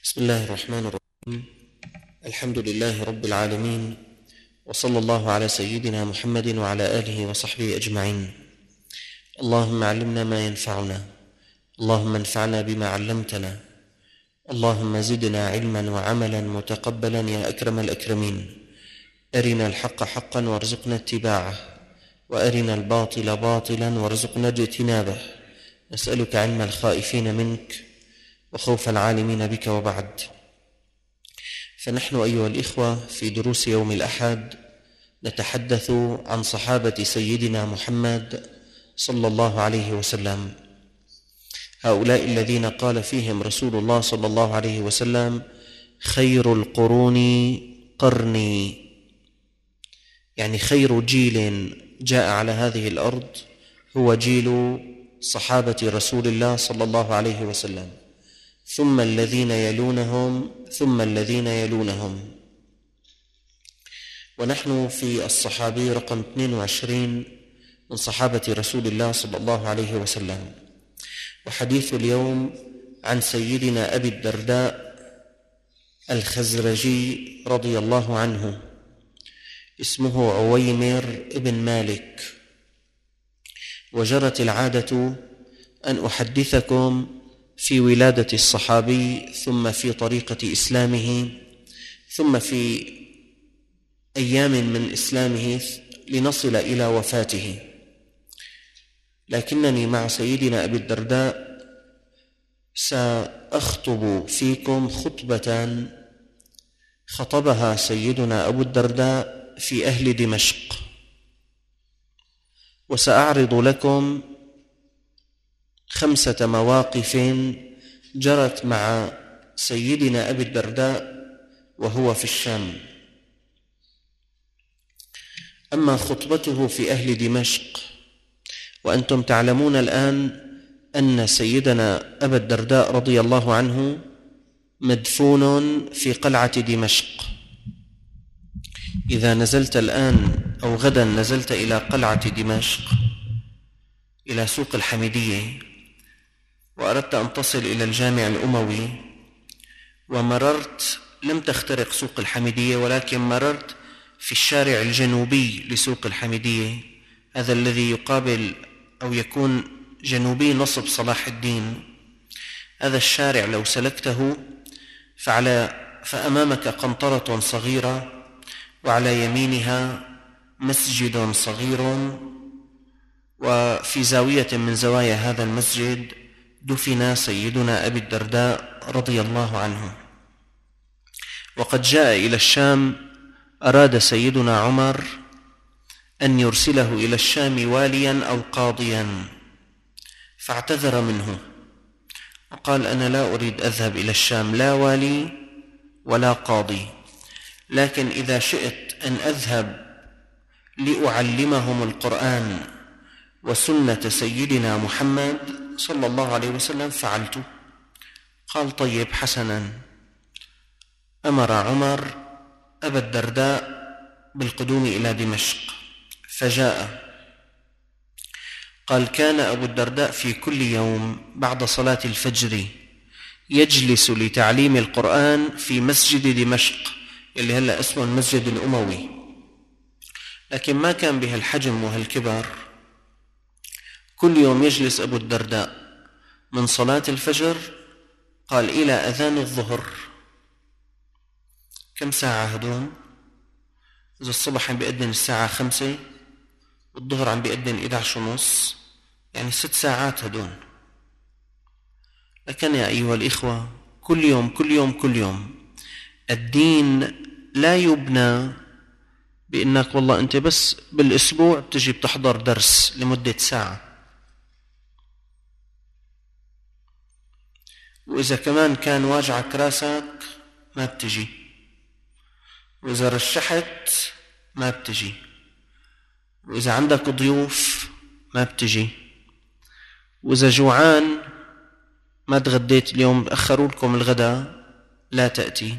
بسم الله الرحمن الرحيم. الحمد لله رب العالمين، وصلى الله على سيدنا محمد وعلى آله وصحبه أجمعين. اللهم علمنا ما ينفعنا، اللهم انفعنا بما علمتنا، اللهم زدنا علما وعملا متقبلا يا أكرم الأكرمين. أرنا الحق حقا وارزقنا اتباعه، وأرنا الباطل باطلا وارزقنا اجتنابه. نسألك علم الخائفين منك وخوف العالمين بك، وبعد. فنحن أيها الإخوة في دروس يوم الأحد نتحدث عن صحابة سيدنا محمد صلى الله عليه وسلم، هؤلاء الذين قال فيهم رسول الله صلى الله عليه وسلم: خير القرون قرني، يعني خير جيل جاء على هذه الأرض هو جيل صحابة رسول الله صلى الله عليه وسلم، ثم الذين يلونهم ثم الذين يلونهم. ونحن في الصحابي رقم 22 من صحابة رسول الله صلى الله عليه وسلم. وحديث اليوم عن سيدنا أبي الدرداء الخزرجي رضي الله عنه، اسمه عويمر بن مالك. وجرت العادة أن أحدثكم في ولادة الصحابي، ثم في طريقة إسلامه، ثم في أيام من إسلامه لنصل إلى وفاته. لكنني مع سيدنا أبي الدرداء سأخطب فيكم خطبة خطبها سيدنا أبو الدرداء في أهل دمشق، وسأعرض لكم 5 مواقف جرت مع سيدنا أبي الدرداء وهو في الشام. أما خطبته في أهل دمشق، وأنتم تعلمون الآن أن سيدنا أبا الدرداء رضي الله عنه مدفون في قلعة دمشق. إذا نزلت الآن أو غدا نزلت إلى قلعة دمشق، إلى سوق الحميدية، وأردت أن تصل إلى الجامع الأموي، ومررت، لم تخترق سوق الحميدية، ولكن مررت في الشارع الجنوبي لسوق الحميدية، هذا الذي يقابل أو يكون جنوبي نصب صلاح الدين. هذا الشارع لو سلكته فأمامك قنطرة صغيرة، وعلى يمينها مسجد صغير، وفي زاوية من زوايا هذا المسجد دفن سيدنا أبي الدرداء رضي الله عنه. وقد جاء إلى الشام، أراد سيدنا عمر أن يرسله إلى الشام واليا أو قاضيا، فاعتذر منه وقال: أنا لا أريد أذهب إلى الشام، لا والي ولا قاضي، لكن إذا شئت أن أذهب لأعلمهم القرآن وسنة سيدنا محمد صلى الله عليه وسلم فعلت. قال: طيب، حسنا. أمر عمر أبا الدرداء بالقدوم إلى دمشق، فجاء. قال: كان أبو الدرداء في كل يوم بعد صلاة الفجر يجلس لتعليم القرآن في مسجد دمشق، اللي هلأ اسمه المسجد الأموي، لكن ما كان به الحجم وهالكبر. كل يوم يجلس أبو الدرداء من صلاة الفجر، قال، إلى أذان الظهر. كم ساعة هدون؟ إذا الصبح عم بيأذن الساعة 5 والظهر عم بيأذن 11:30، يعني 6 ساعات هدون. لكن يا أيها الإخوة، كل يوم كل يوم كل يوم. الدين لا يبنى بأنك والله أنت بس بالأسبوع بتجي بتحضر درس لمدة ساعة، وإذا كمان كان واجعك راسك ما بتجي، وإذا رشحت ما بتجي، وإذا عندك ضيوف ما بتجي، وإذا جوعان ما تغديت اليوم أخروا لكم الغداء لا تأتي،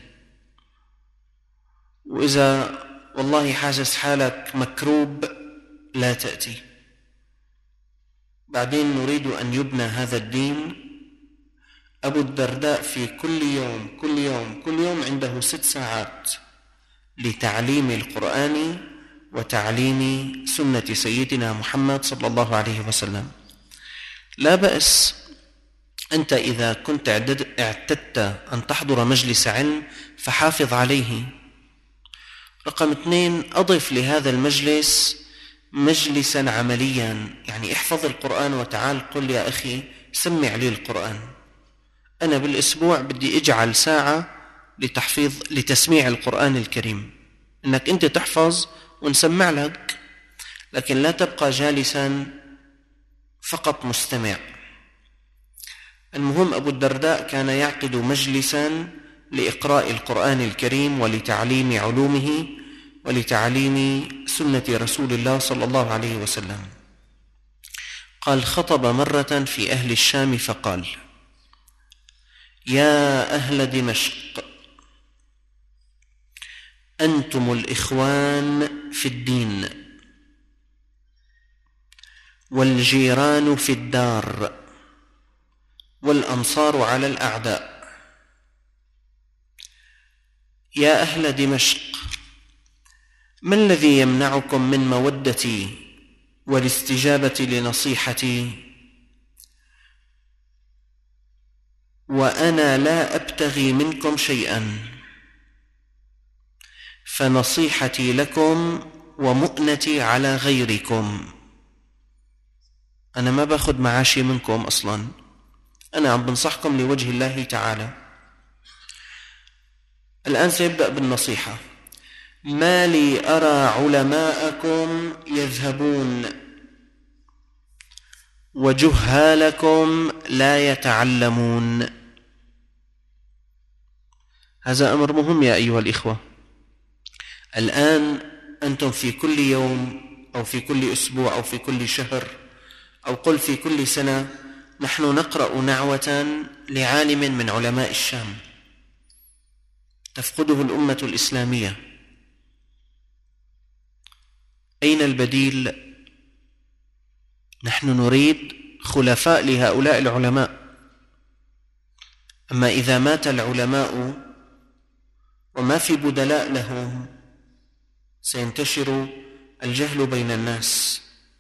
وإذا والله حاسس حالك مكروب لا تأتي. بعدين نريد أن يبنى هذا الدين أبو الدرداء في كل يوم عنده 6 ساعات لتعليم القرآن وتعليم سنة سيدنا محمد صلى الله عليه وسلم. لا بأس أنت إذا كنت اعتدت أن تحضر مجلس علم فحافظ عليه. رقم 2، أضف لهذا المجلس مجلسا عمليا، يعني احفظ القرآن وتعال قل يا أخي سمع لي القرآن. أنا بالأسبوع بدي أجعل ساعة لتسميع القرآن الكريم، إنك أنت تحفظ ونسمع لك، لكن لا تبقى جالسا فقط مستمع. المهم أبو الدرداء كان يعقد مجلسا لإقراء القرآن الكريم ولتعليم علومه ولتعليم سنة رسول الله صلى الله عليه وسلم. قال: خطب مرة في أهل الشام فقال: يا أهل دمشق، أنتم الإخوان في الدين والجيران في الدار والأنصار على الأعداء. يا أهل دمشق، ما الذي يمنعكم من مودتي والاستجابة لنصيحتي وأنا لا أبتغي منكم شيئا؟ فنصيحتي لكم ومؤنتي على غيركم. أنا ما باخذ معاشي منكم أصلا، أنا عم بنصحكم لوجه الله تعالى. الآن سيبدأ بالنصيحة. ما لي أرى علماءكم يذهبون وجهالكم لا يتعلمون. هذا أمر مهم يا أيها الإخوة. الآن أنتم في كل يوم أو في كل أسبوع أو في كل شهر أو قل في كل سنة نحن نقرأ نعوة لعالم من علماء الشام تفقده الأمة الإسلامية. أين البديل؟ نحن نريد خلفاء لهؤلاء العلماء. أما إذا مات العلماء وما في بدلاء لهم سينتشر الجهل بين الناس.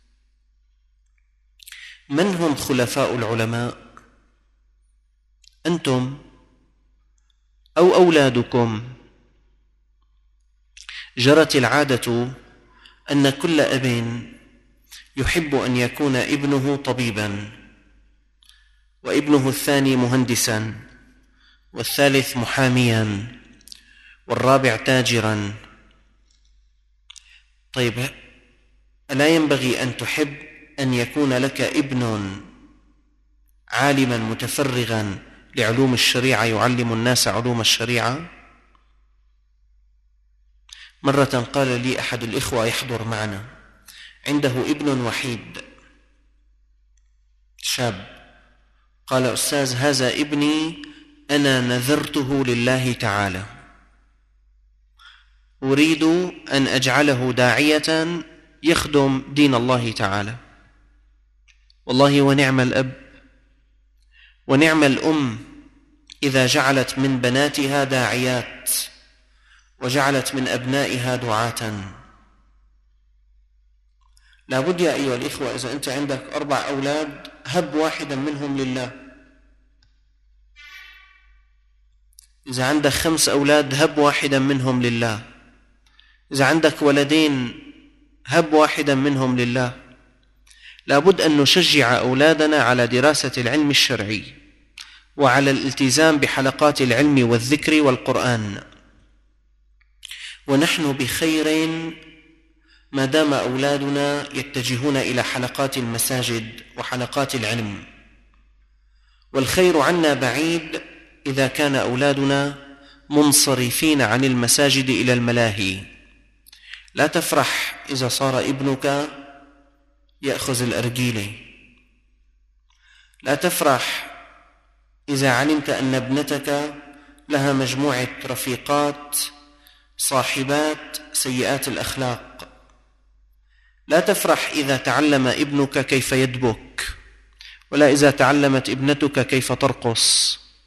من هم خلفاء العلماء؟ أنتم أو أولادكم. جرت العادة أن كل أب يحب أن يكون ابنه طبيبا، وابنه الثاني مهندسا، والثالث محاميا، والرابع تاجرا. طيب، ألا ينبغي أن تحب أن يكون لك ابن عالما متفرغا لعلوم الشريعة يعلم الناس علوم الشريعة؟ مرة قال لي أحد الإخوة يحضر معنا، عنده ابن وحيد شاب، قال: أستاذ، هذا ابني أنا نذرته لله تعالى، أريد أن أجعله داعية يخدم دين الله تعالى. والله ونعم الأب ونعم الأم إذا جعلت من بناتها داعيات وجعلت من أبنائها دعاة. لابد يا أيها الإخوة، إذا أنت عندك 4 أولاد هب واحدا منهم لله. إذا عندك 5 أولاد هب واحدا منهم لله. إذا عندك ولدين هب واحدا منهم لله. لابد أن نشجع أولادنا على دراسة العلم الشرعي وعلى الالتزام بحلقات العلم والذكر والقرآن، ونحن بخير ما دام أولادنا يتجهون إلى حلقات المساجد وحلقات العلم، والخير عنا بعيد إذا كان أولادنا منصرفين عن المساجد إلى الملاهي. لا تفرح إذا صار ابنك يأخذ الأرجيلة، لا تفرح إذا علمت أن ابنتك لها مجموعة رفيقات صاحبات سيئات الأخلاق. لا تفرح إذا تعلم ابنك كيف يدبك، ولا إذا تعلمت ابنتك كيف ترقص.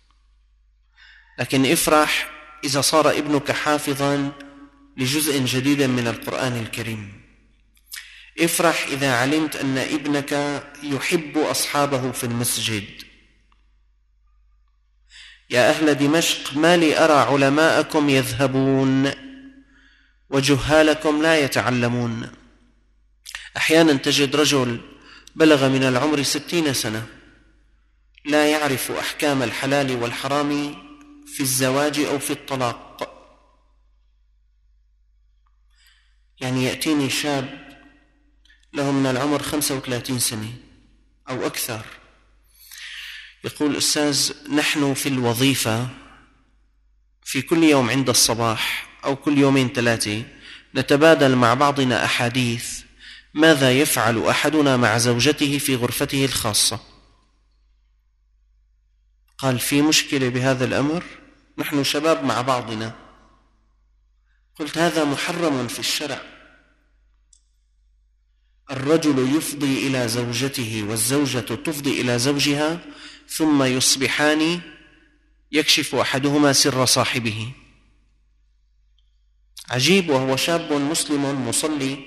لكن افرح إذا صار ابنك حافظا لجزء جديد من القرآن الكريم. افرح إذا علمت أن ابنك يحب أصحابه في المسجد. يا أهل دمشق ما لي أرى علماءكم يذهبون وجهالكم لا يتعلمون. أحيانا تجد رجل بلغ من العمر 60 سنة لا يعرف أحكام الحلال والحرام في الزواج أو في الطلاق. يعني يأتيني شاب له من العمر 35 سنة أو أكثر، يقول: أستاذ، نحن في الوظيفة في كل يوم عند الصباح أو كل يومين 3 نتبادل مع بعضنا أحاديث ماذا يفعل أحدنا مع زوجته في غرفته الخاصة. قال: في مشكلة بهذا الأمر؟ نحن شباب مع بعضنا. قلت: هذا محرم في الشرع. الرجل يفضي إلى زوجته والزوجة تفضي إلى زوجها، ثم يصبحان يكشف أحدهما سر صاحبه. عجيب، وهو شاب مسلم مصلي.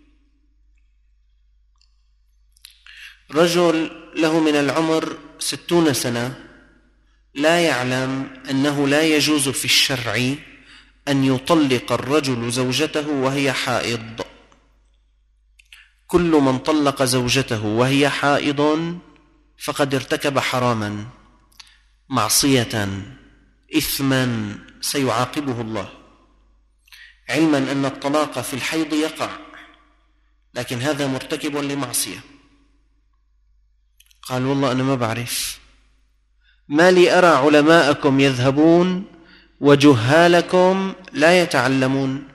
رجل له من العمر 60 سنة لا يعلم أنه لا يجوز في الشرع أن يطلق الرجل زوجته وهي حائض. كل من طلق زوجته وهي حائض فقد ارتكب حراما، معصية، إثما سيعاقبه الله، علما أن الطلاق في الحيض يقع، لكن هذا مرتكب لمعصية. قال: والله أنا ما بعرف، ما لي أرى علماءكم يذهبون وجهالكم لا يتعلمون.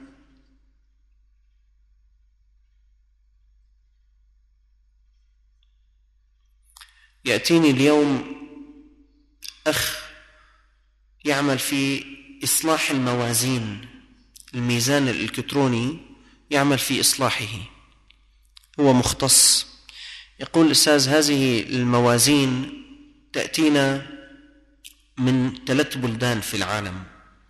يأتيني اليوم أخ يعمل في إصلاح الموازين، الميزان الإلكتروني يعمل في إصلاحه، هو مختص. يقول: أستاذ، هذه الموازين تأتينا من 3 بلدان في العالم.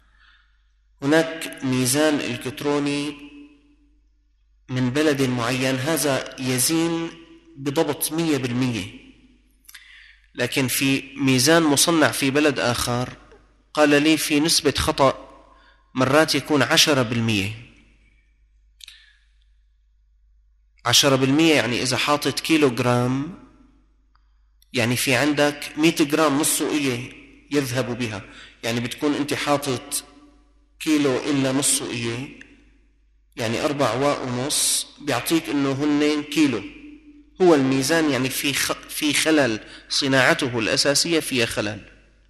هناك ميزان إلكتروني من بلد معين، هذا يزين بضبط 100%، لكن في ميزان مصنع في بلد آخر قال لي في نسبة خطأ مرات يكون 10%. 10% يعني إذا حاطت كيلوغرام، يعني في عندك 100 جرام نص إيه يذهب بها، يعني بتكون أنت حاطط كيلو إلا نص إيه، يعني 4.5 بيعطيك إنه هن كيلو. هو الميزان يعني في خلل، صناعته الأساسية فيها خلل.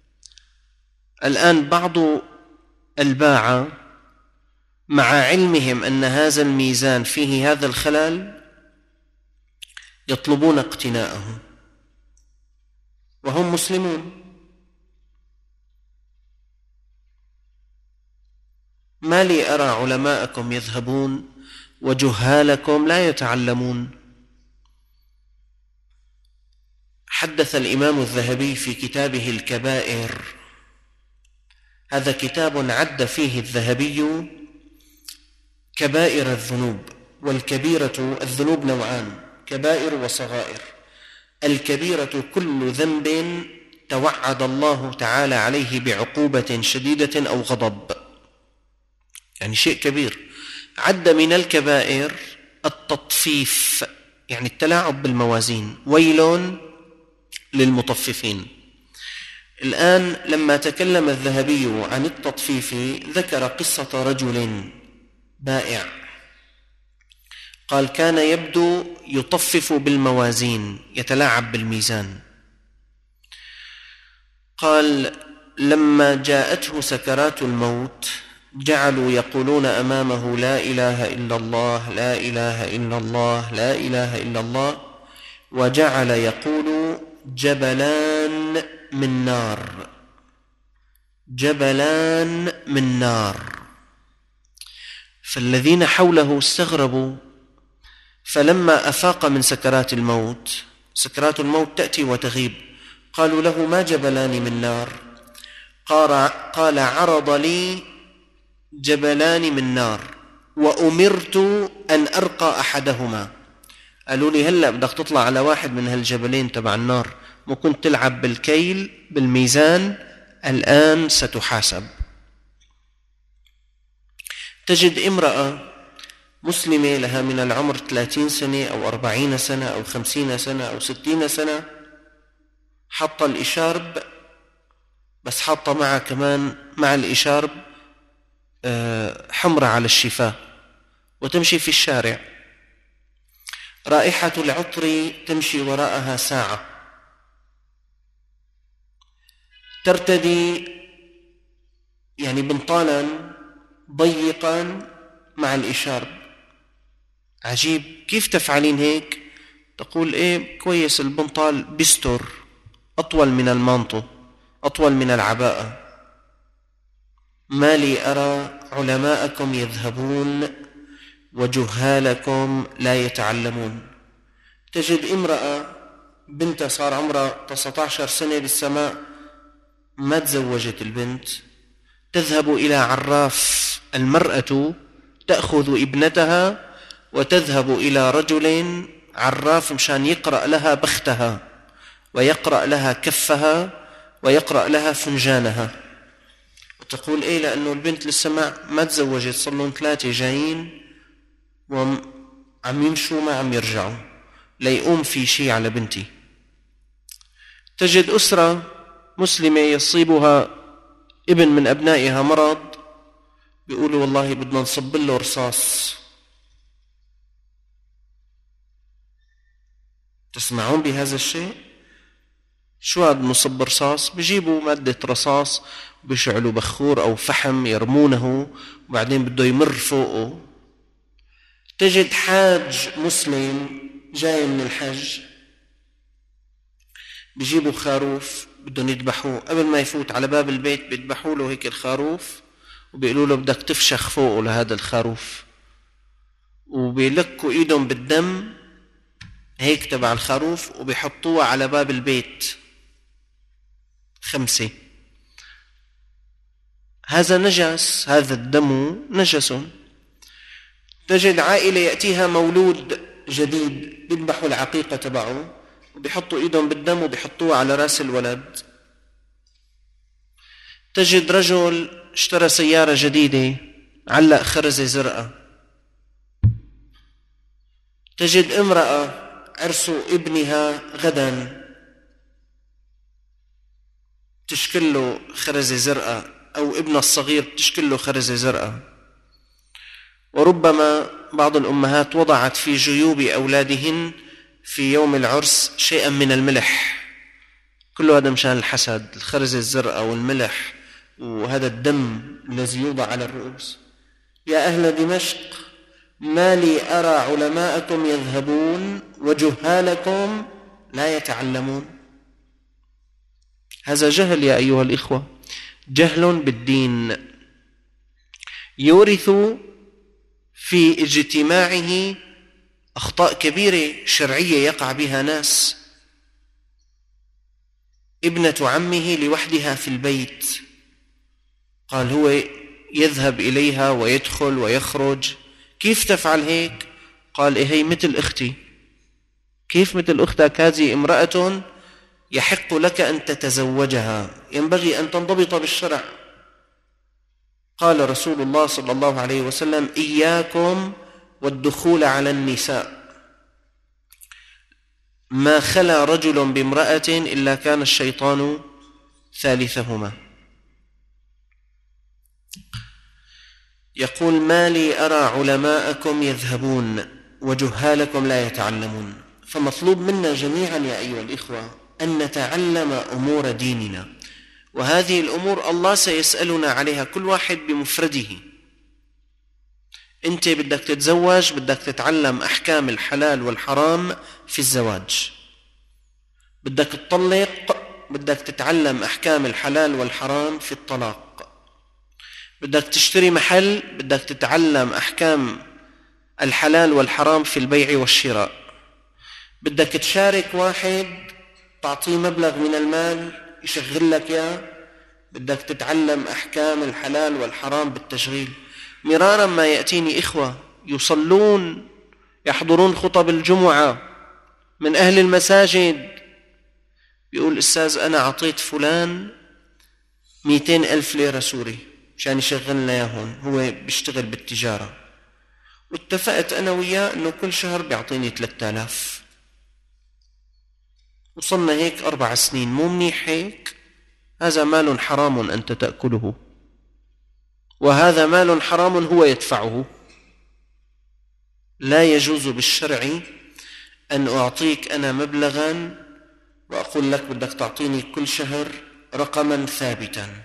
الآن بعض الباعة مع علمهم أن هذا الميزان فيه هذا الخلل يطلبون اقتناءه وهم مسلمون. ما لي أرى علماءكم يذهبون وجهالكم لا يتعلمون. حدث الإمام الذهبي في كتابه الكبائر، هذا كتاب عد فيه الذهبي كبائر الذنوب، والكبيرة الذنوب نوعان: كبائر وصغائر. الكبيرة كل ذنب توعد الله تعالى عليه بعقوبة شديدة أو غضب، يعني شيء كبير. عد من الكبائر التطفيف، يعني التلاعب بالموازين، ويل للمطففين. الآن لما تكلم الذهبي عن التطفيف ذكر قصة رجل بائع، قال: كان يبدو يطفف بالموازين، يتلاعب بالميزان. قال: لما جاءته سكرات الموت جعلوا يقولون أمامه: لا إله إلا الله، لا إله إلا الله، لا إله إلا الله، وجعل يقول: جبلان من نار، جبلان من نار. فالذين حوله استغربوا، فلما أفاق من سكرات الموت، سكرات الموت تأتي وتغيب، قالوا له: ما جبلان من نار؟ قال عرض لي جبلان من نار وأمرت أن أرقى أحدهما. قالوا لي هلأ بدك تطلع على واحد من هالجبلين تبع النار، مو كنت تلعب بالكيل بالميزان، الآن ستحاسب. تجد امرأة مسلمة لها من العمر 30 سنة أو 40 سنة أو 50 سنة أو 60 سنة، حاطة الإشارب، بس حاطة معها كمان مع الإشارب حمرة على الشفاه، وتمشي في الشارع، رائحة العطر تمشي وراءها ساعة، ترتدي يعني بنطالا ضيقا مع الإشارب. عجيب، كيف تفعلين هيك؟ تقول ايه كويس، البنطال بيستر، أطول من المانطو، أطول من العباءة. ما لي أرى علماءكم يذهبون وجهالكم لا يتعلمون. تجد امرأة بنتها صار عمرها 19 سنة لسه ما تزوجت البنت، تذهب إلى عراف. المرأة تأخذ ابنتها وتذهب إلى رجل عراف مشان يقرأ لها بختها ويقرأ لها كفها ويقرأ لها فنجانها، وتقول ايه لأنه البنت لسه ما تزوجت، صار لهم 3 جايين وعم يمشوا ما عم يرجعوا ليقوم في شيء على بنتي. تجد أسرة مسلمة يصيبها ابن من أبنائها مرض، بيقولوا والله بدنا نصب له رصاص. تسمعون بهذا الشيء؟ شو هذا نصب رصاص؟ بيجيبوا مادة رصاص بيشعلوا بخور أو فحم يرمونه وبعدين بده يمر فوقه. تجد حاج مسلم جاي من الحج، بيجيبوا خروف بدهم يذبحوه، قبل ما يفوت على باب البيت بيذبحوا له هيك الخروف وبيقولوا له بدك تفشخ فوقه لهذا الخروف، وبيلكوا ايدهم بالدم هيك تبع الخروف وبيحطوها على باب البيت 5. هذا نجس، هذا الدم نجس. تجد عائلة يأتيها مولود جديد بيذبحوا العقيقة تبعه وبيحطوا ايدهم بالدم وبيحطوها على راس الولد. تجد رجل اشترى سيارة جديدة علق خرزة زرقاء. تجد امرأة عرس ابنها غدا تشكل له خرزة زرقاء، أو ابنها الصغير تشكل له خرزة زرقاء. وربما بعض الأمهات وضعت في جيوب أولادهن في يوم العرس شيئا من الملح، كل هذا مشان الحسد، الخرزة الزرقاء والملح وهذا الدم الذي يوضع على الرؤوس. يا أهل دمشق، ما لي أرى علماءكم يذهبون وجهالكم لا يتعلمون. هذا جهل يا أيها الإخوة، جهل بالدين يورث في اجتماعه أخطاء كبيرة شرعية يقع بها ناس. ابنة عمه لوحدها في البيت، قال هو يذهب إليها ويدخل ويخرج. كيف تفعل هيك؟ قال هي مثل أختي. كيف مثل أختك؟ هذه امرأة يحق لك أن تتزوجها، ينبغي أن تنضبط بالشرع. قال رسول الله صلى الله عليه وسلم إياكم والدخول على النساء، ما خلا رجل بامرأة إلا كان الشيطان ثالثهما. يقول ما لي أرى علماءكم يذهبون وجهالكم لا يتعلمون. فمطلوب منا جميعا يا أيها الإخوة أن نتعلم أمور ديننا، وهذه الأمور الله سيسألنا عليها كل واحد بمفرده. أنت بدك تتزوج، بدك تتعلم أحكام الحلال والحرام في الزواج. بدك تطلق، بدك تتعلم أحكام الحلال والحرام في الطلاق. بدك تشتري محل، بدك تتعلم أحكام الحلال والحرام في البيع والشراء. بدك تشارك واحد تعطيه مبلغ من المال يشغل لك إياه، بدك تتعلم أحكام الحلال والحرام بالتشغيل. مرارا ما يأتيني إخوة يصلون يحضرون خطب الجمعة من أهل المساجد، بيقول أستاذ أنا عطيت فلان 200,000 ليرة سوري مشان يشغلنا ياهون، هو بيشتغل بالتجارة، واتفقت أنا وياه أنه كل شهر بيعطيني 3000. وصلنا هيك 4 سنين، مو منيح هيك؟ هذا مال حرام أنت تأكله، وهذا مال حرام هو يدفعه. لا يجوز بالشرع أن أعطيك أنا مبلغا وأقول لك بدك تعطيني كل شهر رقما ثابتا.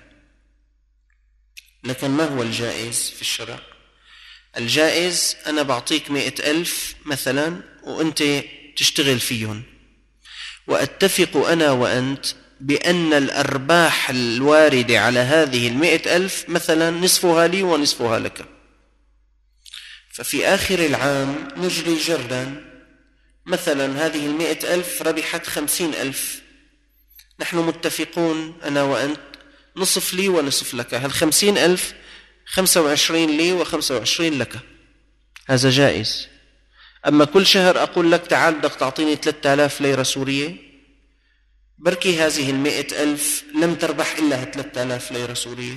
لكن ما هو الجائز في الشرع؟ الجائز أنا بعطيك 100,000 مثلا وأنت تشتغل فيهم، وأتفق أنا وأنت بأن الأرباح الواردة على هذه 100,000 مثلا نصفها لي ونصفها لك. ففي آخر العام نجري جردا، مثلا هذه 100,000 ربحت 50,000، نحن متفقون أنا وأنت نصف لي ونصف لك، 50,000 25 لي و25 لك، هذا جائز. أما كل شهر أقول لك تعال بدك تعطيني 3000 ليرة سورية، بركي هذه 100,000 لم تربح إلا 3000 ليرة سورية،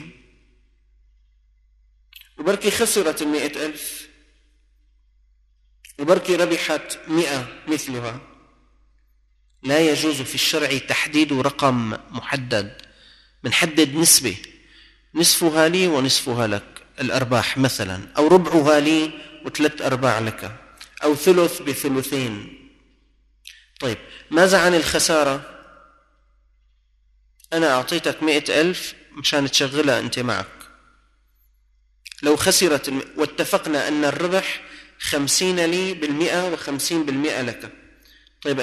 وبركي خسرت 100,000، وبركي ربحت 100 مثلها. لا يجوز في الشرع تحديد رقم محدد، بنحدد نسبة، نصفها لي ونصفها لك الأرباح مثلا، أو ربعها لي و3 أرباع لك، أو ثلث بثلثين. طيب ماذا عن الخسارة؟ أنا أعطيتك 100,000 مشان تشغلها أنت معك، لو خسرت واتفقنا أن الربح 50 لي بالمئة و50% لك، طيب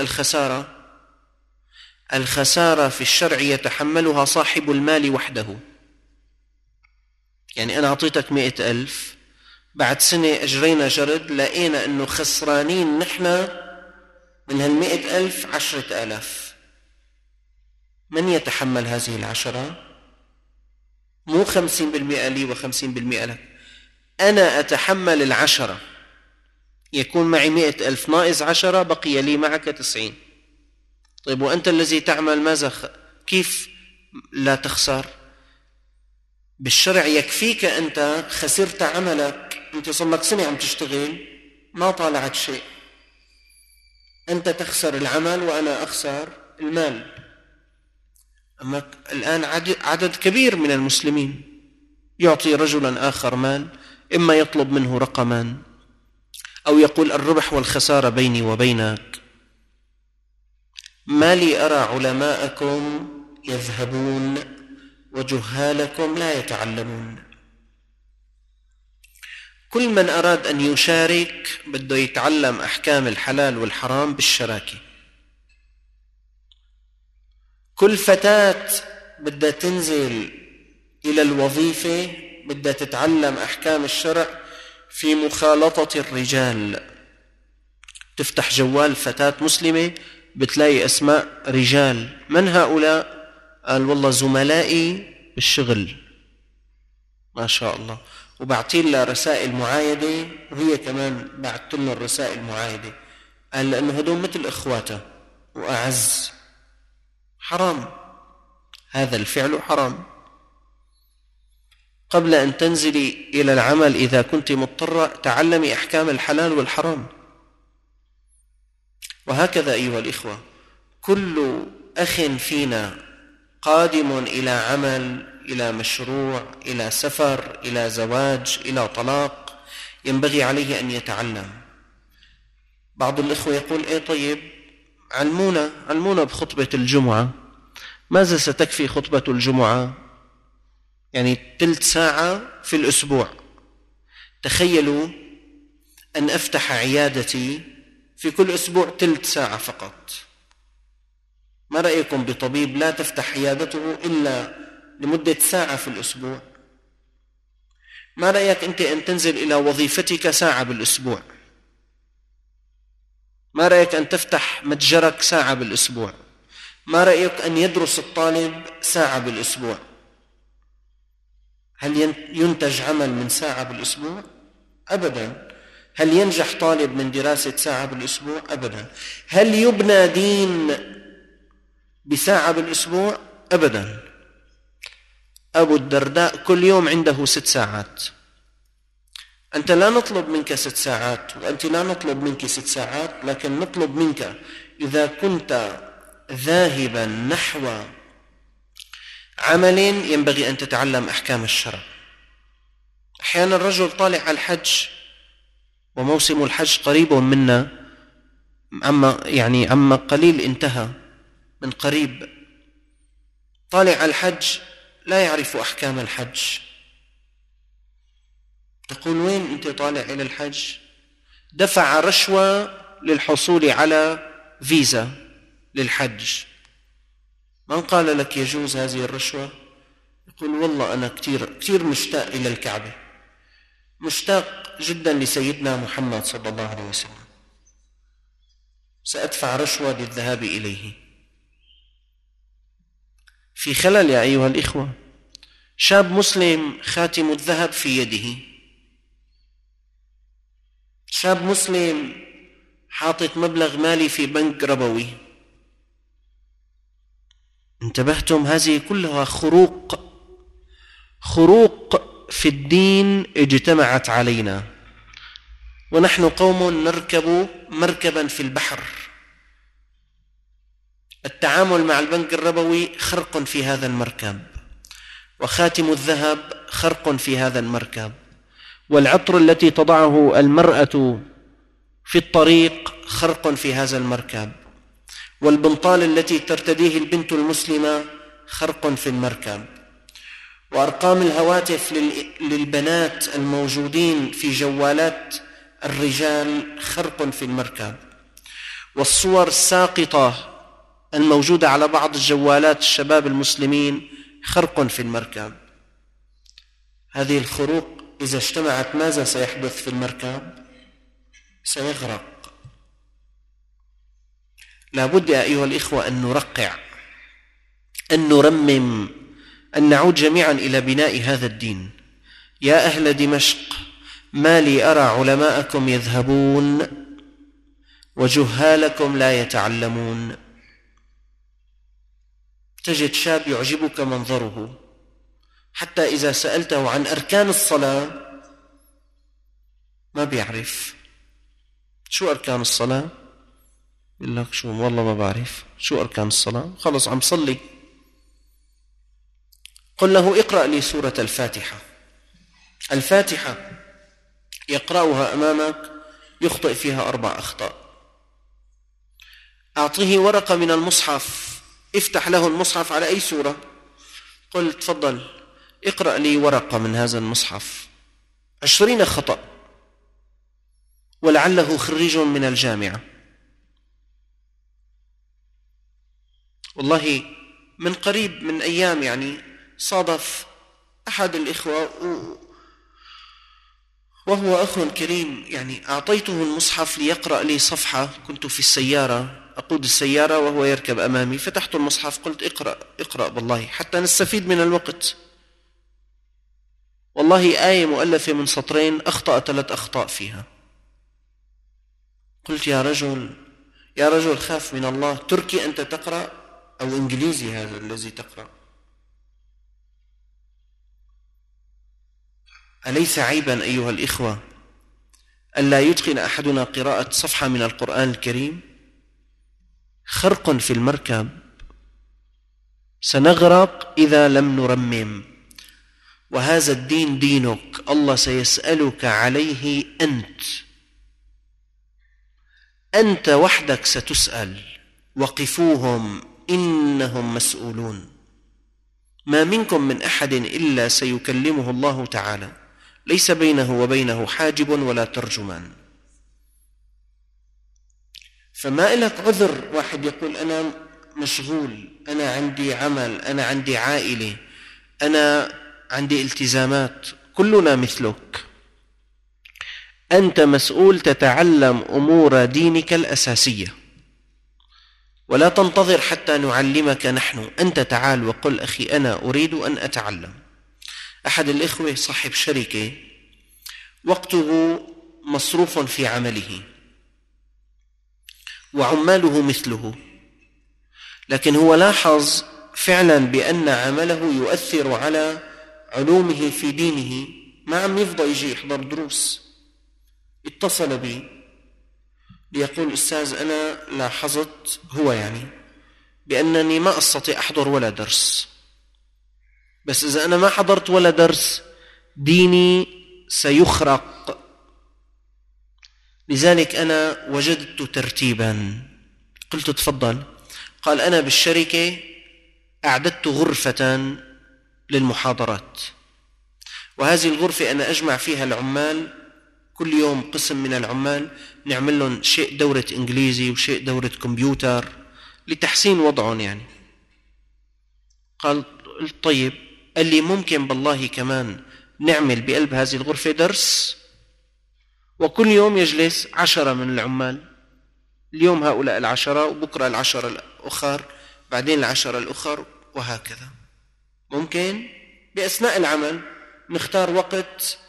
الخسارة في الشرع يتحملها صاحب المال وحده. يعني أنا أعطيتك 100,000، بعد سنة أجرينا جرد لقينا أنه خسرانين نحن من 100,000 10,000، من يتحمل هذه 10؟ مو 50% لي و50% لك، أنا أتحمل 10، يكون معي 100,000 ناقص 10 بقي لي معك 90. طيب وأنت الذي تعمل ماذا كيف لا تخسر؟ بالشرع يكفيك أنت خسرت عملك، أنت صار لك سنة عم تشتغل ما طالعت شيء، أنت تخسر العمل وأنا أخسر المال. أما الآن عدد كبير من المسلمين يعطي رجلا آخر مال، إما يطلب منه رقما أو يقول الربح والخسارة بيني وبينك. ما لي أرى علماءكم يذهبون وجهالكم لا يتعلمون. كل من أراد أن يشارك بده يتعلم أحكام الحلال والحرام بالشراكة. كل فتاة بدها تنزل إلى الوظيفة بدها تتعلم أحكام الشرع في مخالطة الرجال. تفتح جوال فتاة مسلمة بتلاقي أسماء رجال، من هؤلاء؟ قال والله زملائي بالشغل، ما شاء الله، وبعتين لها رسائل معايدة وهي كمان بعت لنا الرسائل معايدة. قال لأنه هدول مثل إخواته وأعز. حرام، هذا الفعل حرام. قبل أن تنزلي إلى العمل إذا كنت مضطرة تعلمي أحكام الحلال والحرام. وهكذا أيها الإخوة، كل أخ فينا قادم إلى عمل، إلى مشروع، إلى سفر، إلى زواج، إلى طلاق، ينبغي عليه أن يتعلم. بعض الإخوة يقول إيه طيب علمونا بخطبة الجمعة. ماذا ستكفي خطبة الجمعة؟ يعني 3 ساعة في الأسبوع. تخيلوا أن أفتح عيادتي في كل أسبوع 3 ساعة فقط. ما رأيكم بطبيب لا تفتح عيادته إلا لمدة ساعة في الأسبوع؟ ما رأيك أنت أن تنزل إلى وظيفتك ساعة بالأسبوع؟ ما رأيك أن تفتح متجرك ساعة بالأسبوع؟ ما رأيك أن يدرس الطالب ساعة بالأسبوع؟ هل ينتج عمل من ساعة بالأسبوع؟ أبدا. هل ينجح طالب من دراسة ساعة بالأسبوع؟ أبدا. هل يبنى دين بساعة بالأسبوع؟ أبدا. أبو الدرداء كل يوم عنده 6 ساعات. أنت لا نطلب منك 6 ساعات، وأنت لا نطلب منك 6 ساعات، لكن نطلب منك إذا كنت ذاهبا نحو عمل ينبغي أن تتعلم أحكام الشرع. أحيانا الرجل طالع على الحج وموسم الحج قريب منا، عما قليل انتهى من قريب، طالع على الحج لا يعرف أحكام الحج. تقول وين أنت طالع إلى الحج؟ دفع رشوة للحصول على فيزا للحج. من قال لك يجوز هذه الرشوة؟ يقول والله أنا كثير مشتاق إلى الكعبة، مشتاق جدا لسيدنا محمد صلى الله عليه وسلم، سأدفع رشوة للذهاب إليه. في خلل يا أيها الإخوة. شاب مسلم خاتم الذهب في يده، شاب مسلم حاطط مبلغ مالي في بنك ربوي. انتبهتم؟ هذه كلها خروق في الدين اجتمعت علينا، ونحن قوم نركب مركبا في البحر. التعامل مع البنك الربوي خرق في هذا المركب، وخاتم الذهب خرق في هذا المركب، والعطر التي تضعه المرأة في الطريق خرق في هذا المركب، والبنطال التي ترتديه البنت المسلمة خرق في المركب، وأرقام الهواتف للبنات الموجودين في جوالات الرجال خرق في المركب، والصور الساقطة الموجودة على بعض الجوالات الشباب المسلمين خرق في المركب. هذه الخروق إذا اجتمعت ماذا سيحدث في المركب؟ سيغرق. لا بد يا أيها الإخوة أن نرقع، أن نرمم، أن نعود جميعا إلى بناء هذا الدين. يا أهل دمشق، ما لي أرى علماءكم يذهبون وجهالكم لا يتعلمون. تجد شاب يعجبك منظره، حتى إذا سألته عن أركان الصلاة ما بيعرف. شو أركان الصلاة؟ يقول لك شو والله ما بعرف شو أركان الصلاة، خلص عم صلي. قل له اقرأ لي سورة الفاتحة. الفاتحة يقرأها أمامك يخطئ فيها 4 أخطاء. أعطيه ورقة من المصحف، افتح له المصحف على أي سورة، قل تفضل اقرأ لي ورقة من هذا المصحف، 20 خطأ، ولعله خريج من الجامعة. والله من قريب من أيام صادف أحد الإخوة وهو أخ كريم، أعطيته المصحف ليقرأ لي صفحة، كنت في السيارة أقود السيارة وهو يركب أمامي، فتحت المصحف قلت اقرأ بالله حتى نستفيد من الوقت. والله آية مؤلفة من سطرين أخطأ 3 أخطاء فيها. قلت يا رجل خاف من الله، تركي أنت تقرأ أو إنجليزي هذا الذي تقرأ؟ أليس عيبا أيها الإخوة ألا يتقن أحدنا قراءة صفحة من القرآن الكريم؟ خرق في المركب، سنغرق إذا لم نرمم. وهذا الدين دينك، الله سيسألك عليه أنت وحدك ستسأل. وقفوهم إنهم مسؤولون. ما منكم من أحد إلا سيكلمه الله تعالى، ليس بينه وبينه حاجب ولا ترجمان. فما لك عذر واحد يقول أنا مشغول، أنا عندي عمل، أنا عندي عائلة، أنا عندي التزامات. كلنا مثلك. أنت مسؤول تتعلم أمور دينك الأساسية، ولا تنتظر حتى نعلمك نحن. أنت تعال وقل أخي أنا أريد أن أتعلم. أحد الإخوة صاحب شركة وقته مصروف في عمله وعماله مثله، لكن هو لاحظ فعلا بأن عمله يؤثر على علومه في دينه، ما عم يفضى يجي يحضر دروس. اتصل بي ليقول أستاذ أنا لاحظت بأنني ما أستطيع أحضر ولا درس، بس إذا أنا ما حضرت ولا درس ديني سيخرق، لذلك أنا وجدت ترتيبا. قلت تفضل. قال أنا بالشركة أعددت غرفة للمحاضرات، وهذه الغرفة أنا أجمع فيها العمال، كل يوم قسم من العمال نعمل لهم شيء دورة إنجليزي وشيء دورة كمبيوتر لتحسين وضعهم قال طيب. قال لي ممكن بالله كمان نعمل بقلب هذه الغرفة درس، وكل يوم يجلس 10 من العمال، اليوم هؤلاء 10 وبكرة 10 الأخر، بعدين 10 الأخر، وهكذا. ممكن بأثناء العمل نختار وقت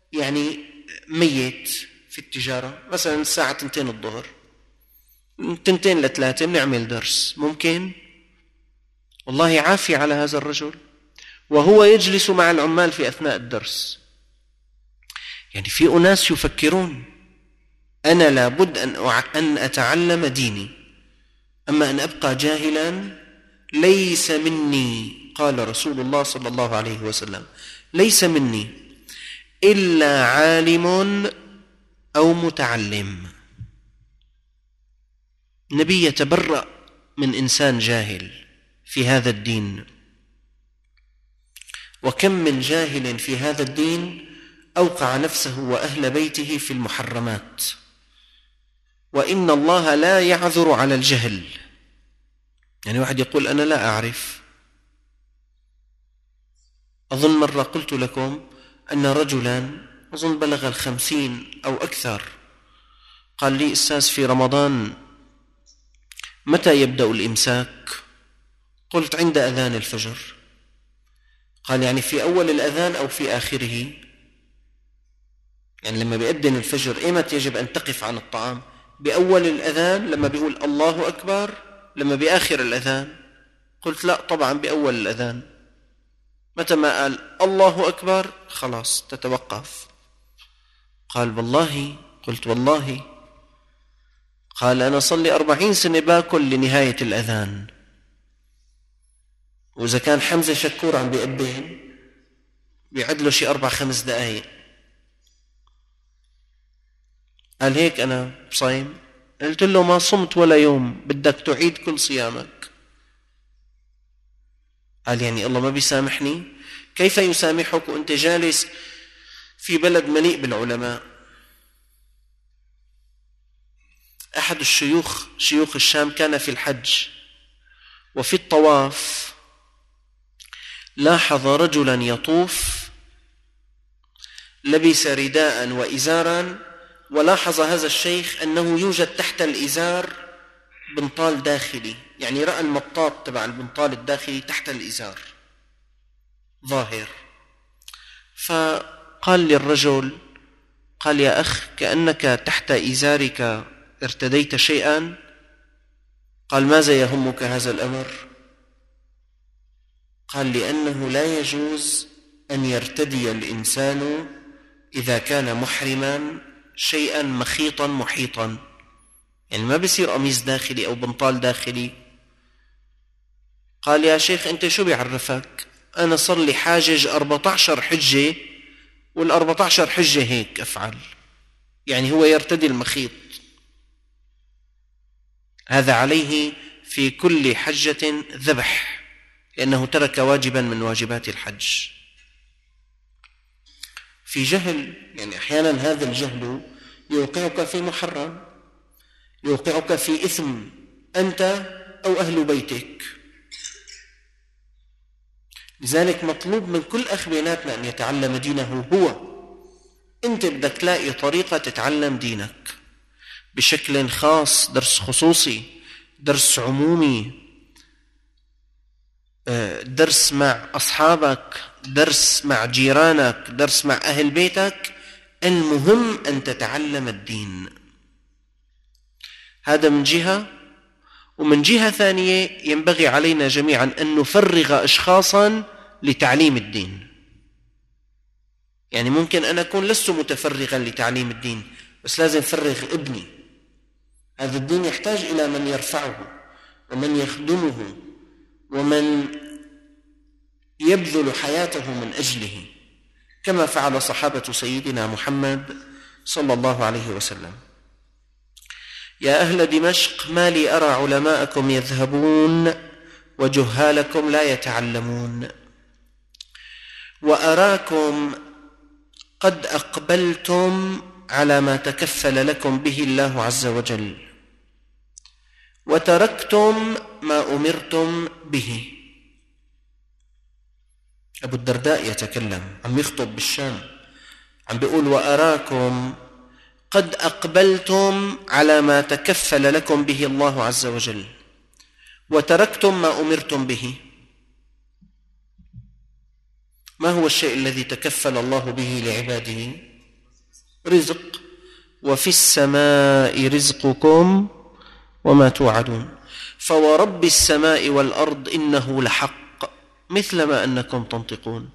ميت في التجارة، مثلا الساعة 2 الظهر، 2 ل 3 بنعمل درس. ممكن والله عافية على هذا الرجل، وهو يجلس مع العمال في أثناء الدرس. في أناس يفكرون أنا لابد أن أتعلم ديني، أما أن أبقى جاهلا ليس مني. قال رسول الله صلى الله عليه وسلم ليس مني إلا عالم أو متعلم. النبي يتبرأ من إنسان جاهل في هذا الدين، وكم من جاهل في هذا الدين أوقع نفسه وأهل بيته في المحرمات، وإن الله لا يعذر على الجهل. واحد يقول أنا لا أعرف. أظن مرة قلت لكم أن رجلا أظن بلغ 50 أو أكثر قال لي أستاذ في رمضان متى يبدأ الإمساك؟ قلت عند أذان الفجر. قال في أول الأذان أو في آخره؟ لما بيأذن الفجر إيمتى يجب أن تقف عن الطعام؟ بأول الأذان لما بيقول الله أكبر، لما بآخر الأذان؟ قلت لا طبعا بأول الأذان. متى ما قال الله أكبر خلاص تتوقف. قال والله؟ قلت والله. قال أنا صلي 40 سنة باكل لنهاية الأذان، وإذا كان حمزة شكور عم بيأذن بيعد له شي 4-5 دقائق. قال هيك أنا بصيم؟ قلت له ما صمت ولا يوم، بدك تعيد كل صيامك. قال الله ما بيسامحني؟ كيف يسامحك وأنت جالس في بلد مليء بالعلماء؟ أحد شيوخ الشام كان في الحج وفي الطواف لاحظ رجلا يطوف لبس رداء وإزارا، ولاحظ هذا الشيخ أنه يوجد تحت الإزار بنطال داخلي، رأى المطاط تبع البنطال الداخلي تحت الإزار ظاهر. فقال للرجل، قال يا أخ كأنك تحت إزارك ارتديت شيئا. قال ماذا يهمك هذا الأمر؟ قال لأنه لا يجوز أن يرتدي الإنسان إذا كان محرما شيئا مخيطا محيطا، ما بيصير قميص داخلي أو بنطال داخلي. قال يا شيخ أنت شو بيعرفك؟ أنا صار لي حاجج 14 حجة، وال14 حجة هيك أفعل. هو يرتدي المخيط، هذا عليه في كل حجة ذبح، لأنه ترك واجبا من واجبات الحج. في جهل، أحيانا هذا الجهل يوقعك في محرم، يوقعك في إثم أنت أو أهل بيتك. لذلك مطلوب من كل أخ بيناتنا أن يتعلم دينه هو. أنت بدك تلاقي طريقة تتعلم دينك بشكل خاص، درس خصوصي، درس عمومي، درس مع أصحابك، درس مع جيرانك، درس مع أهل بيتك، المهم أن تتعلم الدين. هذا من جهة. ومن جهة ثانية ينبغي علينا جميعا أن نفرغ أشخاصا لتعليم الدين. يعني ممكن أنا أكون لست متفرغا لتعليم الدين، بس لازم أفرغ ابني. هذا الدين يحتاج إلى من يرفعه ومن يخدمه ومن يبذل حياته من أجله، كما فعل صحابة سيدنا محمد صلى الله عليه وسلم. يا أهل دمشق ما لي أرى علماءكم يذهبون وجهالكم لا يتعلمون، وأراكم قد أقبلتم على ما تكفل لكم به الله عز وجل، وتركتم ما أمرتم به. أبو الدرداء يتكلم، عم يخطب بالشام، عم بيقول وأراكم قد أقبلتم على ما تكفل لكم به الله عز وجل، وتركتم ما أمرتم به. ما هو الشيء الذي تكفل الله به لعباده؟ رزق. وفي السماء رزقكم وما توعدون، فورب السماء والأرض إنه لحق مثل ما أنكم تنطقون.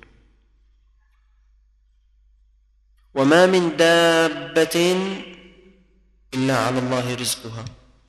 وما من دابة إلا على الله رزقها.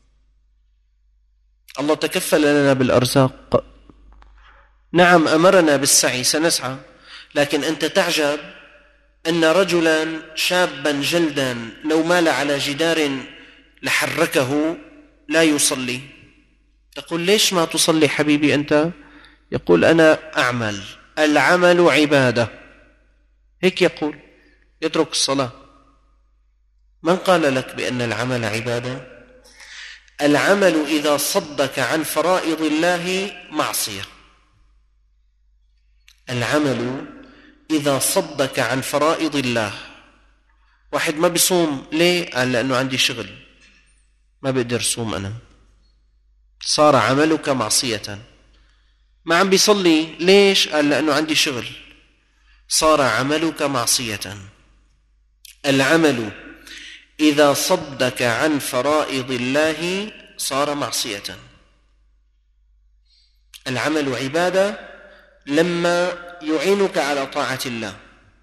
الله تكفل لنا بالأرزاق. نعم أمرنا بالسعي، سنسعى، لكن أنت تعجب أن رجلا شابا جلدا لو مال على جدار لحركه لا يصلي. تقول ليش ما تصلي حبيبي أنت؟ يقول أنا أعمل، العمل عبادة، هيك يقول، يترك الصلاة. من قال لك بأن العمل عبادة؟ العمل إذا صدك عن فرائض الله معصية. العمل إذا صدك عن فرائض الله. واحد ما بيصوم ليه؟ قال لأنه عندي شغل ما بقدر صوم أنا، صار عملك معصية. ما عم بيصلي ليش؟ قال لأنه عندي شغل، صار عملك معصية. العمل إذا صدك عن فرائض الله صار معصية. العمل عبادة لما يعينك على طاعة الله.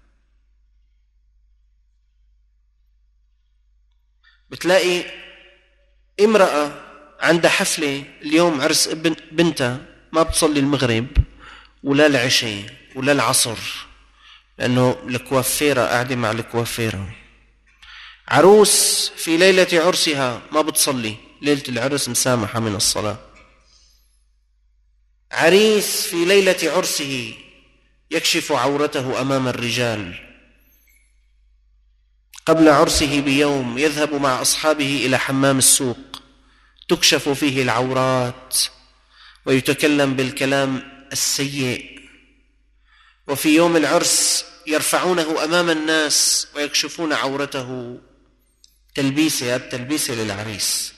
بتلاقي امرأة عندها حفلة اليوم، عرس بنتها، ما بتصلي المغرب ولا العشاء ولا العصر، لأنه الكوافيرة قاعدة مع الكوافيرة. عروس في ليلة عرسها ما بتصلي، ليلة العرس مسامحة من الصلاة. عريس في ليلة عرسه يكشف عورته أمام الرجال. قبل عرسه بيوم يذهب مع أصحابه إلى حمام السوق تكشف فيه العورات ويتكلم بالكلام السيء. وفي يوم العرس يرفعونه أمام الناس ويكشفون عورته، تلبيسة للعريس.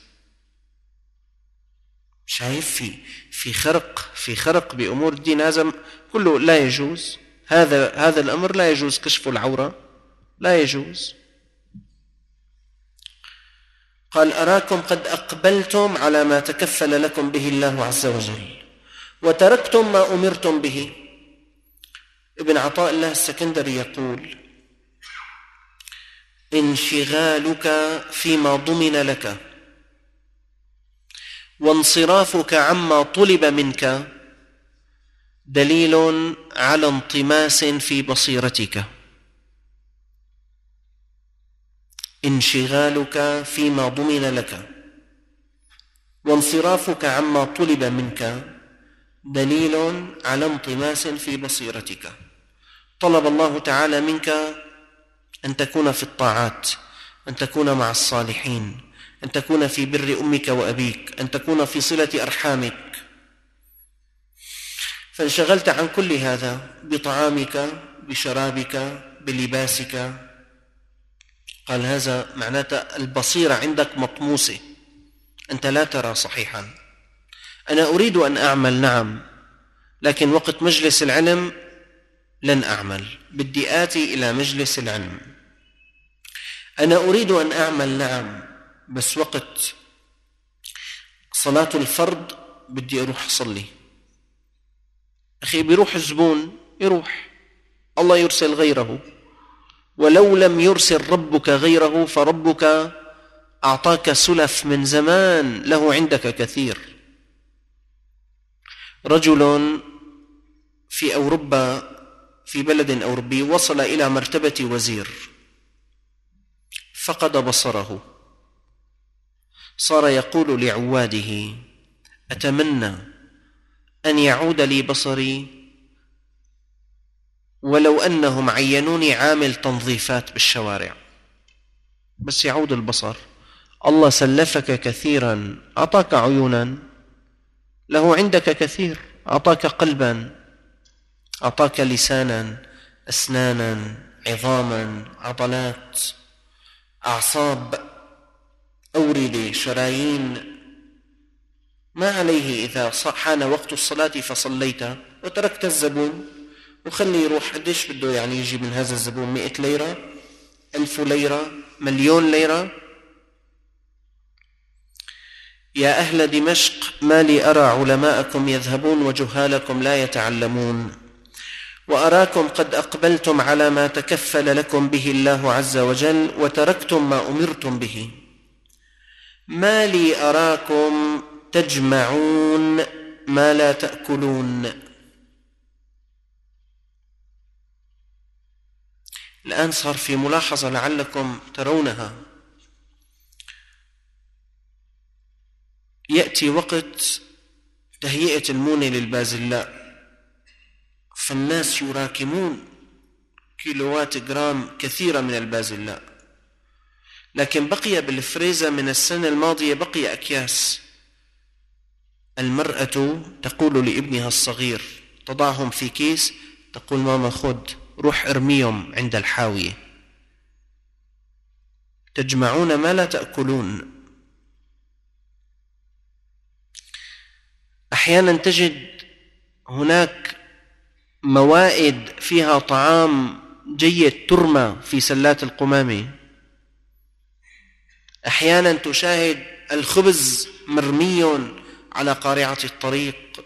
شايف في خرق بأمور الدين، هذا كله لا يجوز. هذا الأمر لا يجوز، كشف العورة لا يجوز. قال أراكم قد أقبلتم على ما تكفل لكم به الله عز وجل، وتركتم ما أمرتم به. ابن عطاء الله السكندري يقول انشغالك فيما ضمن لك وانصرافك عما طلب منك دليل على انطماس في بصيرتك. انشغالك فيما ضمن لك وانصرافك عما طلب منك دليل على انطماس في بصيرتك. طلب الله تعالى منك أن تكون في الطاعات، أن تكون مع الصالحين، أن تكون في بر أمك وأبيك، أن تكون في صلة أرحامك، فانشغلت عن كل هذا بطعامك بشرابك بلباسك. قال هذا معناته البصيرة عندك مطموسة، أنت لا ترى صحيحا. أنا أريد أن أعمل، نعم، لكن وقت مجلس العلم لن أعمل، بدي آتي إلى مجلس العلم. أنا أريد أن أعمل نعم، بس وقت صلاة الفرض بدي أروح أصلي. أخي بيروح الزبون يروح، الله يرسل غيره، ولو لم يرسل ربك غيره فربك أعطاك سلف من زمان له عندك كثير. رجل في أوروبا في بلد أوروبي وصل إلى مرتبة وزير، فقد بصره، صار يقول لعواده: أتمنى أن يعود لي بصري ولو أنهم عينوني عامل تنظيفات بالشوارع، بس يعود البصر. الله سلفك كثيرا، أعطاك عيونا، له عندك كثير، أعطاك قلبا، أعطاك لسانا، أسنانا، عظاما، عضلات، أعصاب، أوردة، شرايين. ما عليه إذا حان وقت الصلاة فصليت وتركت الزبون وخلي يروح. قديش بده يعني يجي من هذا الزبون؟ 100 ليرة، 1000 ليرة، مليون ليرة؟ يا أهل دمشق ما لي أرى علماءكم يذهبون وجهالكم لا يتعلمون، وأراكم قد أقبلتم على ما تكفل لكم به الله عز وجل وتركتم ما أمرتم به. ما لي أراكم تجمعون ما لا تأكلون. الآن صار في ملاحظة لعلكم ترونها: يأتي وقت تهيئة المونة للبازلاء، فالناس يراكمون كيلوات جرام كثيرة من البازلاء، لكن بقي بالفريزة من السنة الماضية بقي أكياس. المرأة تقول لابنها الصغير، تضعهم في كيس، تقول: ماما خذ، روح ارميهم عند الحاوية. تجمعون ما لا تأكلون. أحيانا تجد هناك موائد فيها طعام جيد ترمى في سلات القمامة، أحيانا تشاهد الخبز مرمي على قارعة الطريق.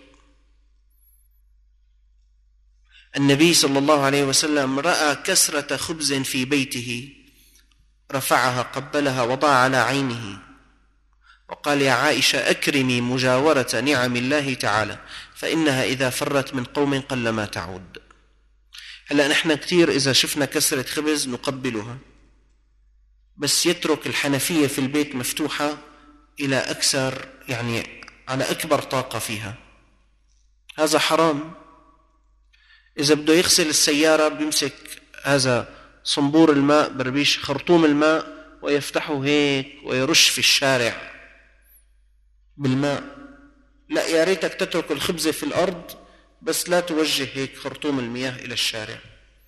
النبي صلى الله عليه وسلم رأى كسرة خبز في بيته، رفعها، قبلها، وضع على عينه وقال: يا عائشة أكرمي مجاورة نعم الله تعالى، فإنها إذا فرت من قوم قلما تعود. هلأ نحن كثير إذا شفنا كسرة خبز نقبلها، بس يترك الحنفية في البيت مفتوحة إلى أكثر، يعني على أكبر طاقة فيها. هذا حرام. إذا بده يغسل السيارة بيمسك هذا صنبور الماء، بربيش خرطوم الماء ويفتحه هيك ويرش في الشارع بالماء. لا، يا ريتك تترك الخبزة في الأرض، بس لا توجه هيك خرطوم المياه إلى الشارع.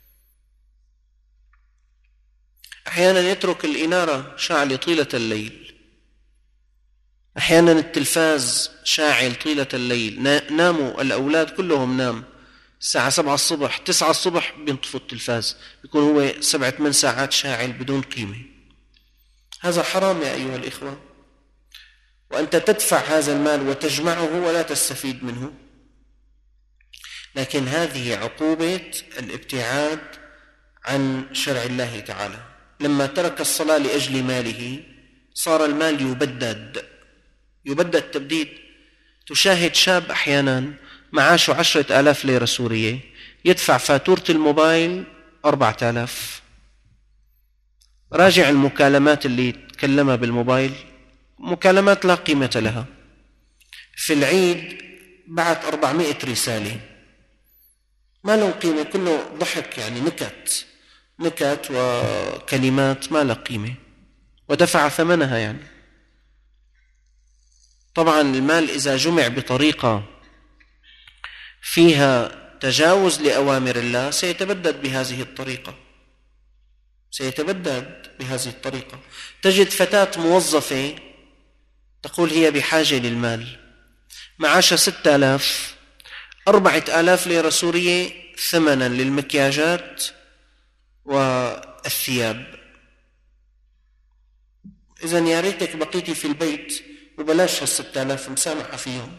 أحيانا يترك الإنارة شاعلة طيلة الليل، أحيانا التلفاز شاعل طيلة الليل. ناموا الأولاد كلهم، نام الساعة 7 الصبح 9 الصبح بينطفوا التلفاز، بيكون هو 7-8 ساعات شاعل بدون قيمة. هذا حرام يا أيها الإخوة. وأنت تدفع هذا المال وتجمعه ولا تستفيد منه. لكن هذه عقوبة الابتعاد عن شرع الله تعالى. لما ترك الصلاة لأجل ماله صار المال يبدد تبديد. تشاهد شاب أحيانا معاشه 10,000 ليرة سورية يدفع فاتورة الموبايل 4,000. راجع المكالمات اللي تكلمها بالموبايل، مكالمات لا قيمة لها. في العيد بعت 400 رسالة ما لهم قيمة، كله ضحك، يعني نكت وكلمات ما لها قيمة، ودفع ثمنها. يعني طبعا المال إذا جمع بطريقة فيها تجاوز لأوامر الله سيتبدد بهذه الطريقة. تجد فتاة موظفة تقول هي بحاجة للمال، معاشها 6,000، 4,000 ليرة سورية ثمنا للمكياجات والثياب. إذن يا ريتك بقيتي في البيت وبلاش 6,000 مسامحة فيهم.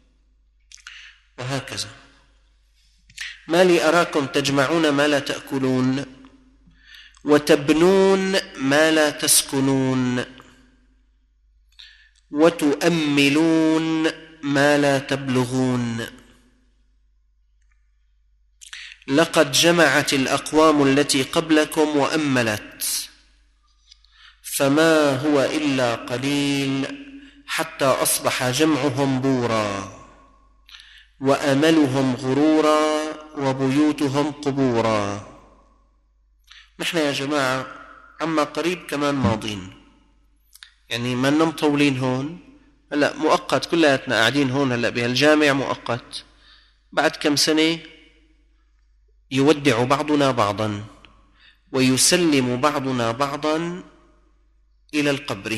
وهكذا. ما لي أراكم تجمعون ما لا تأكلون وتبنون ما لا تسكنون وتؤملون ما لا تبلغون. لقد جمعت الأقوام التي قبلكم وأملت، فما هو إلا قليل حتى أصبح جمعهم بورا وأملهم غرورا وبيوتهم قبورا. نحن يا جماعة عما قريب كمان ماضين، يعني ما مطولين هون هلأ مؤقت، كلياتنا قاعدين هون هلأ بهالجامع مؤقت. بعد كم سنة يودع بعضنا بعضا ويسلم بعضنا بعضا إلى القبر.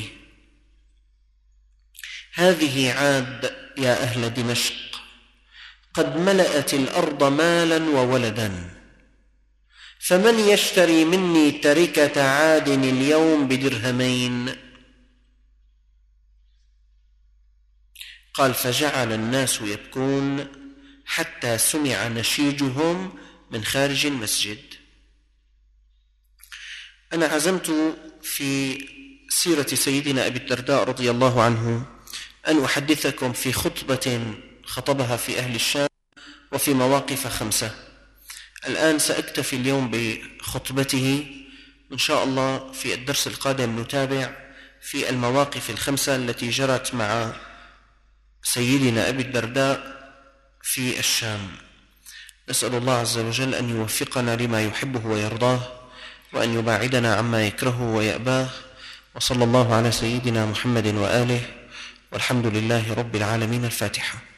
هذه عاد يا أهل دمشق قد ملأت الأرض مالا وولدا، فمن يشتري مني تركة عاد اليوم ب2 قال فجعل الناس يبكون حتى سمع نشيجهم من خارج المسجد. أنا عزمت في سيرة سيدنا أبي الدرداء رضي الله عنه أن أحدثكم في خطبة خطبها في أهل الشام وفي مواقف 5. الآن سأكتفي اليوم بخطبته، إن شاء الله في الدرس القادم نتابع في المواقف 5 التي جرت مع سيدنا أبي الدرداء في الشام. نسأل الله عز وجل أن يوفقنا لما يحبه ويرضاه، وأن يباعدنا عما يكرهه ويأباه. وصلى الله على سيدنا محمد وآله، والحمد لله رب العالمين. الفاتحة.